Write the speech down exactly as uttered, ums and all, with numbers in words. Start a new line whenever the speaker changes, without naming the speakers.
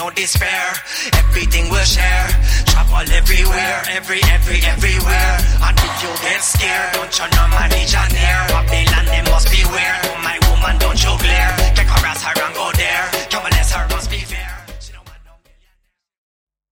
no despair. Everything we'll share, trouble everywhere, every, every, everywhere. And if you get scared,